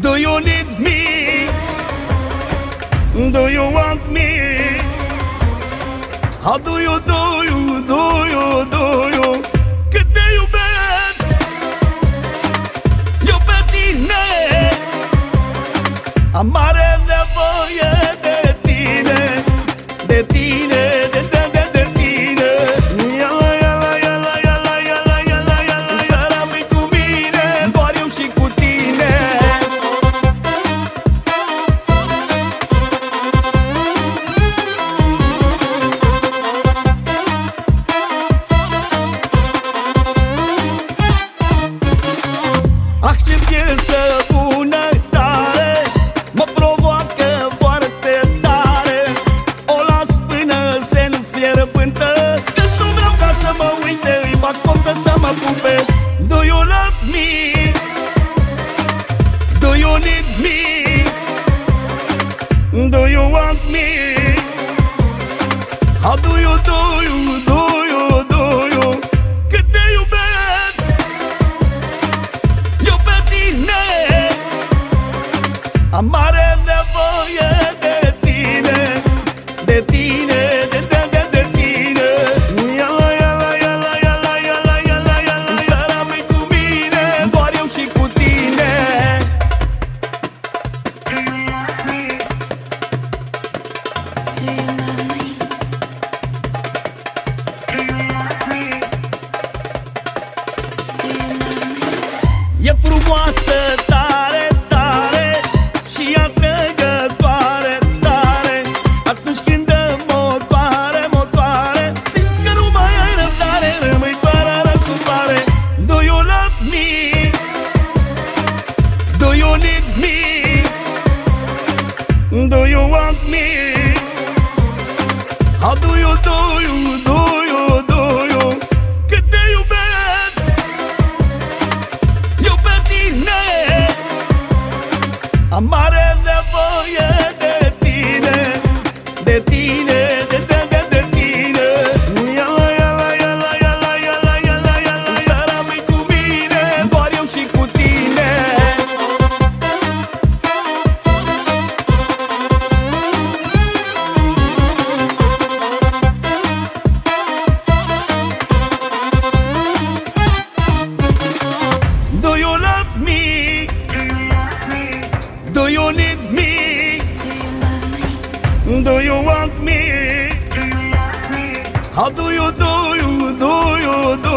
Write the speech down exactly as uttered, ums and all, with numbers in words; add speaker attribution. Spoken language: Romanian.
Speaker 1: Do you need me? Do you want me? How do you, do you, do you, do you? Cât te iubesc eu pe tine, am mare nevoie de tine, de tine, de de de de tine. Iala, iala, iala, iala, iala, iala, iala, să rămâi cu mine, doar eu și cu tine. Accept să bună tare, mă provoacă foarte tare. O las până se înfierbântă, căci nu vreau ca să mă uite, îi fac poftă să mă pupe. Do you love me? Do you need me? Do you want me? How do you, do you, do you, do you? Cât te iubesc eu pe tine, am mare nevoie de tine, de tine, de de de de tine. Iala, iala, iala, iala, iala, iala, iala, să rămâi cu mine, doar eu și cu tine.
Speaker 2: Do you love me? Do you love me? Do you love me?
Speaker 1: E frumoasă tare, tare și ea trecătoare, tare. Atunci când dă motoare, motoare, simți că nu mai ai răbdare, rămâi fără răsuflare. Do you love me? Do you need me? Do you want me? How do you, do you, do you, do you? Cât te iubesc eu pe tine, am mare nevoie de tine, de tine, de de de de tine. Iala, iala, iala, iala, iala, iala, iala, să rămâi cu mine, doar eu și cu tine. Do you love me? Do you need me?
Speaker 2: Do you love me?
Speaker 1: Do you want me? How do you, do you, do you, do